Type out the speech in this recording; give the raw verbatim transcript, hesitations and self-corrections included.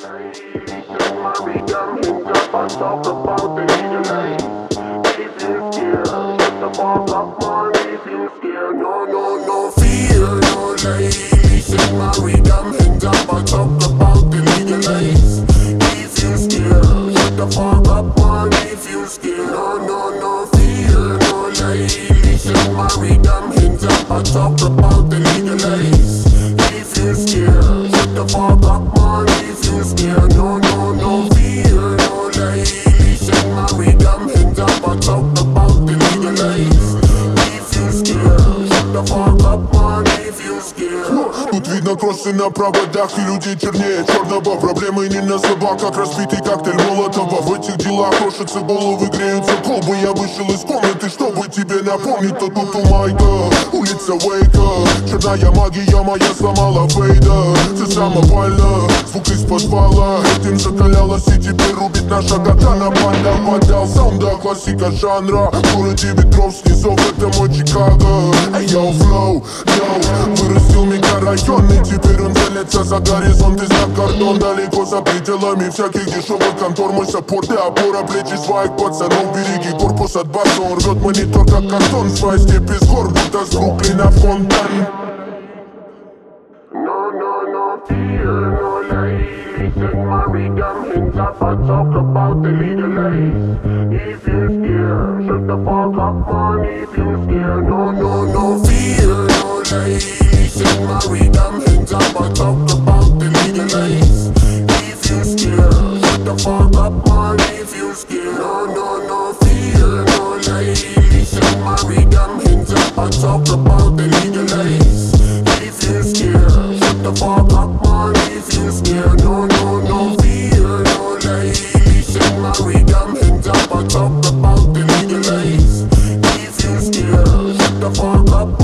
Talk about the legalize. If you scared, shut the fuck up, man. If you scared, no, no, no fear, no ladies. Set my rhythm hands up. I talk about the legalize. If you scared, shut the fuck up, man. If you scared, no, no, no fear, no ladies. Set my rhythm hands up. I talk about the legalize. If you scared, shut the fuck up, man. If you scared, no, no, no fear, no ladies. Set my rhythm hands up. I talk about the legalize. If you scared, shut the fuck up, man. If you scared. Тут видно кроссы на проводах и людей чернее черного. Проблемы не на собак, как распитый коктейль Молотова. В этих делах крошатся головы, греются колбы. Я вышел из комнаты, чтобы тебе напомнить, то тут у Майка улица Уэйка. Черная магия моя сломала Фейда. Все самопально, звук из подвала. Этим закалялась и теперь рубит наша катана. Банда поддал саунда, классика жанра. В городе ветров снизов, это мой Чикаго. Эй, йоу, флоу, йоу. Вырастил микрорайон, и теперь он целится за горизонт. И за кордон, далеко за пределами всяких дешевых контор. Мой саппорт и опора, плечи своих пацанов. Береги корпус от баса, он рвет монитор как картон. Свай степь из гор, будто с Бруклина в фонтан. No, no, no fear, no ladies. Set my rhythm hands up. I talk about the legalize. If you scared, shut the fuck up, man. If you scared, no, no, no fear, no ladies. Set my rhythm hands up. I talk about the legalize. If you scared, shut the fuck up, man. If you scared, no, no, no fear, no ladies. Set my rhythm hands up. I talk about the legalize. If you scared, shut the fuck up, man. If you scared, no, no, no fear, no ladies. Set my rhythm hands up. I talk about the legalize. If you scared, shut the fuck up.